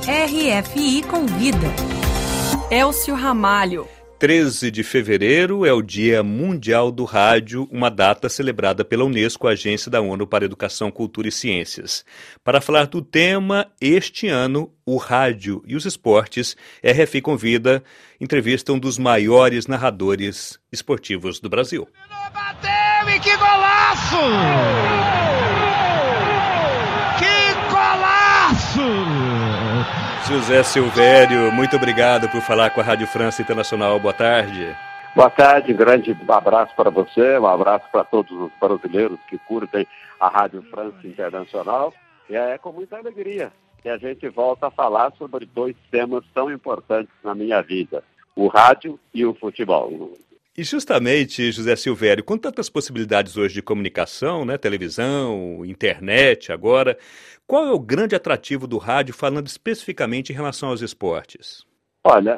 RFI Convida. Elcio Ramalho. 13 de fevereiro é o Dia Mundial do Rádio, uma data celebrada pela Unesco, a Agência da ONU para Educação, Cultura e Ciências. Para falar do tema, este ano, o rádio e os esportes, RFI Convida entrevista um dos maiores narradores esportivos do Brasil. Bateu e que golaço! Que golaço! José Silvério, muito obrigado por falar com a Rádio França Internacional. Boa tarde. Boa tarde, grande abraço para você, um abraço para todos os brasileiros que curtem a Rádio França Internacional. E é com muita alegria que a gente volta a falar sobre dois temas tão importantes na minha vida, o rádio e o futebol. E justamente, José Silvério, com tantas possibilidades hoje de comunicação, né, televisão, internet agora, qual é o grande atrativo do rádio, falando especificamente em relação aos esportes? Olha,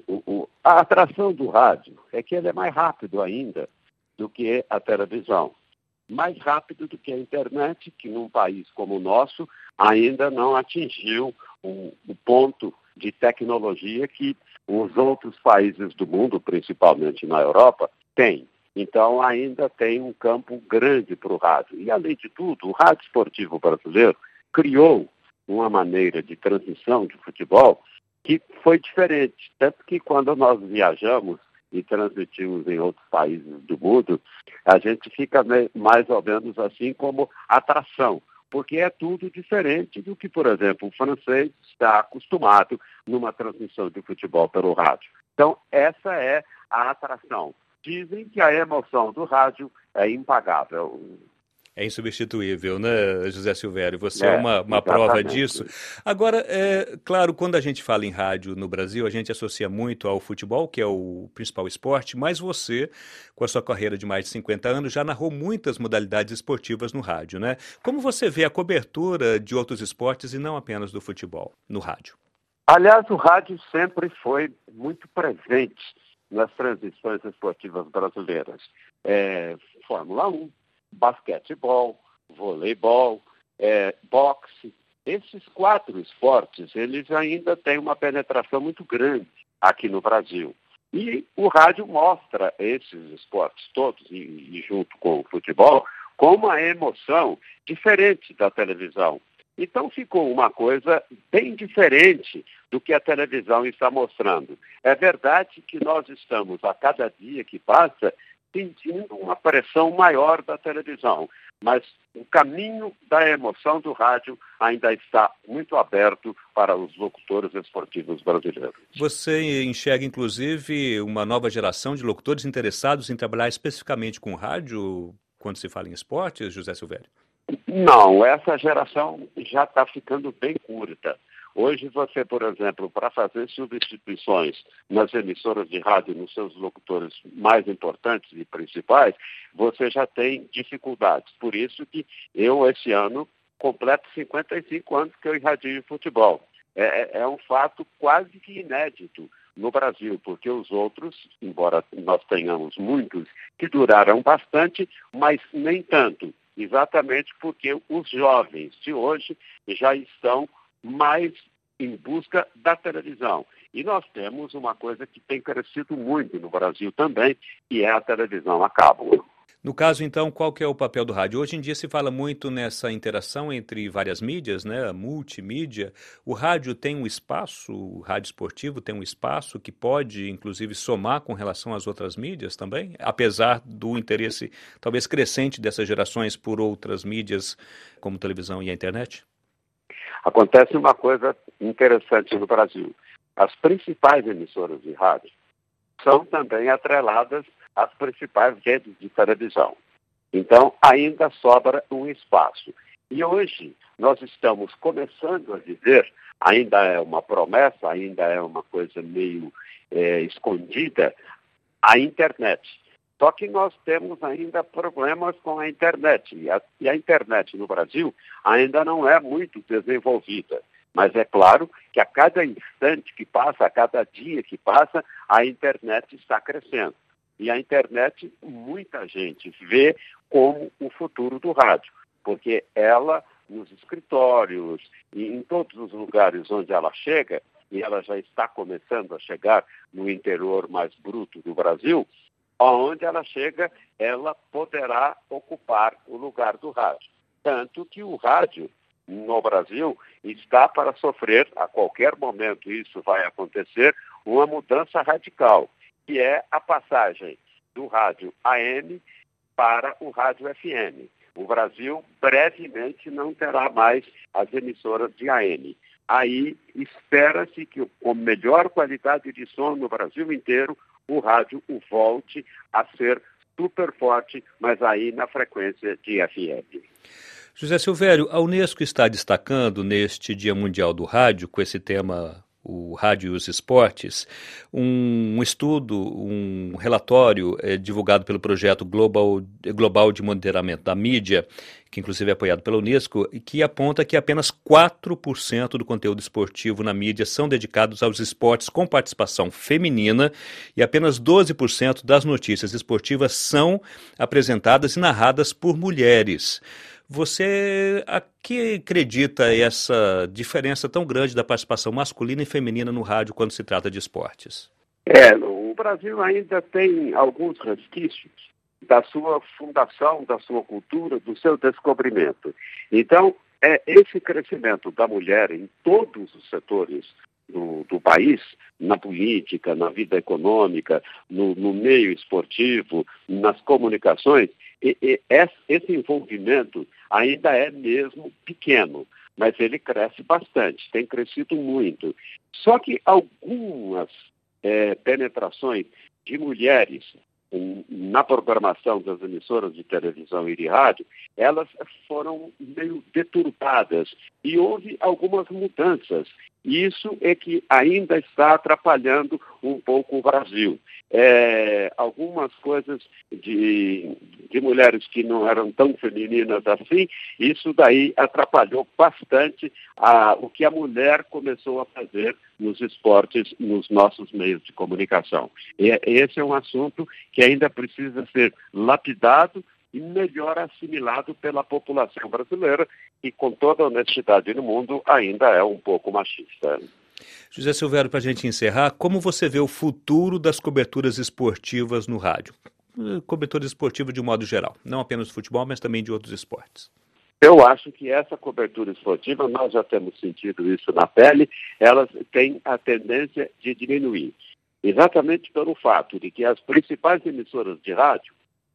a atração do rádio é que ele é mais rápido ainda do que a televisão. Mais rápido do que a internet, que num país como o nosso ainda não atingiu o ponto de tecnologia que os outros países do mundo, principalmente na Europa, têm. Então, ainda tem um campo grande para o rádio. E, além de tudo, o rádio esportivo brasileiro criou uma maneira de transmissão de futebol que foi diferente. Tanto que, quando nós viajamos e transmitimos em outros países do mundo, a gente fica mais ou menos assim como atração, porque é tudo diferente do que, por exemplo, o francês está acostumado numa transmissão de futebol pelo rádio. Então, essa é a atração. Dizem que a emoção do rádio é impagável. É insubstituível, né, José Silvério? Você é uma prova disso. Agora, claro, quando a gente fala em rádio no Brasil, a gente associa muito ao futebol, que é o principal esporte, mas você, com a sua carreira de mais de 50 anos, já narrou muitas modalidades esportivas no rádio, né? Como você vê a cobertura de outros esportes e não apenas do futebol no rádio? Aliás, o rádio sempre foi muito presente nas transmissões esportivas brasileiras. Fórmula 1, basquetebol, voleibol, boxe. Esses 4 esportes, eles ainda têm uma penetração muito grande aqui no Brasil. E o rádio mostra esses esportes todos, e junto com o futebol, com uma emoção diferente da televisão. Então ficou uma coisa bem diferente do que a televisão está mostrando. É verdade que nós estamos, a cada dia que passa, sentindo uma pressão maior da televisão, mas o caminho da emoção do rádio ainda está muito aberto para os locutores esportivos brasileiros. Você enxerga, inclusive, uma nova geração de locutores interessados em trabalhar especificamente com rádio quando se fala em esportes, José Silvério? Não, essa geração já está ficando bem curta. Hoje você, por exemplo, para fazer substituições nas emissoras de rádio, nos seus locutores mais importantes e principais, você já tem dificuldades. Por isso que eu, esse ano, completo 55 anos que eu irradio futebol. É um fato quase que inédito no Brasil, porque os outros, embora nós tenhamos muitos que duraram bastante, mas nem tanto. Exatamente porque os jovens de hoje já estão mais em busca da televisão. E nós temos uma coisa que tem crescido muito no Brasil também, que é a televisão a cabo. No caso, então, qual que é o papel do rádio? Hoje em dia se fala muito nessa interação entre várias mídias, né? A multimídia. O rádio tem um espaço, o rádio esportivo tem um espaço que pode, inclusive, somar com relação às outras mídias também, apesar do interesse, talvez, crescente dessas gerações por outras mídias, como televisão e a internet? Acontece uma coisa interessante no Brasil. As principais emissoras de rádio são também atreladas às principais redes de televisão. Então, ainda sobra um espaço. E hoje, nós estamos começando a dizer, ainda é uma promessa, ainda é uma coisa meio escondida, a internet. Só que nós temos ainda problemas com a internet. E a internet no Brasil ainda não é muito desenvolvida. Mas é claro que a cada instante que passa, a cada dia que passa, a internet está crescendo. E a internet, muita gente vê como o futuro do rádio, porque ela nos escritórios e em todos os lugares onde ela chega, e ela já está começando a chegar no interior mais bruto do Brasil, onde ela chega, ela poderá ocupar o lugar do rádio. Tanto que o rádio no Brasil está para sofrer, a qualquer momento isso vai acontecer, uma mudança radical, que é a passagem do rádio AM para o rádio FM. O Brasil brevemente não terá mais as emissoras de AM. Aí espera-se que, com melhor qualidade de som no Brasil inteiro, o rádio volte a ser super forte, mas aí na frequência de FM. José Silvério, a Unesco está destacando neste Dia Mundial do Rádio, com esse tema, o rádio e os esportes, um estudo, um relatório divulgado pelo projeto Global de Monitoramento da Mídia, que inclusive é apoiado pela Unesco, e que aponta que apenas 4% do conteúdo esportivo na mídia são dedicados aos esportes com participação feminina e apenas 12% das notícias esportivas são apresentadas e narradas por mulheres. Você a que acredita essa diferença tão grande da participação masculina e feminina no rádio quando se trata de esportes? O Brasil ainda tem alguns resquícios da sua fundação, da sua cultura, do seu descobrimento. Então, esse crescimento da mulher em todos os setores do país, na política, na vida econômica, no meio esportivo, nas comunicações, esse envolvimento ainda é mesmo pequeno, mas ele cresce bastante, tem crescido muito. Só que algumas penetrações de mulheres na programação das emissoras de televisão e de rádio, elas foram meio deturpadas e houve algumas mudanças. Isso é que ainda está atrapalhando um pouco o Brasil. Algumas coisas de mulheres que não eram tão femininas assim, isso daí atrapalhou bastante o que a mulher começou a fazer nos esportes, nos nossos meios de comunicação. Esse é um assunto que ainda precisa ser lapidado e melhor assimilado pela população brasileira, que, com toda a honestidade no mundo, ainda é um pouco machista. José Silvério, para a gente encerrar, como você vê o futuro das coberturas esportivas no rádio? Cobertura esportiva de um modo geral, não apenas do futebol, mas também de outros esportes. Eu acho que essa cobertura esportiva, nós já temos sentido isso na pele, ela tem a tendência de diminuir. Exatamente pelo fato de que as principais emissoras de rádio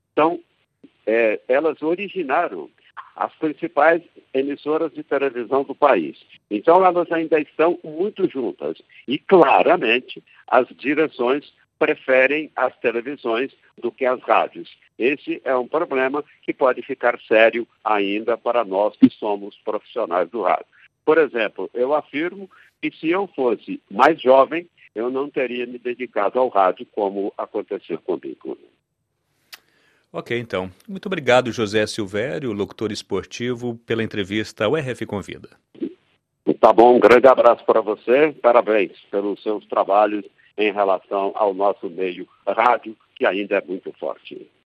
elas originaram as principais emissoras de televisão do país. Então, elas ainda estão muito juntas. E, claramente, as direções preferem as televisões do que as rádios. Esse é um problema que pode ficar sério ainda para nós que somos profissionais do rádio. Por exemplo, eu afirmo que se eu fosse mais jovem, eu não teria me dedicado ao rádio como aconteceu comigo. Ok, então. Muito obrigado, José Silvério, locutor esportivo, pela entrevista ao RF Convida. Tá bom, um grande abraço para você. Parabéns pelos seus trabalhos em relação ao nosso meio rádio, que ainda é muito forte.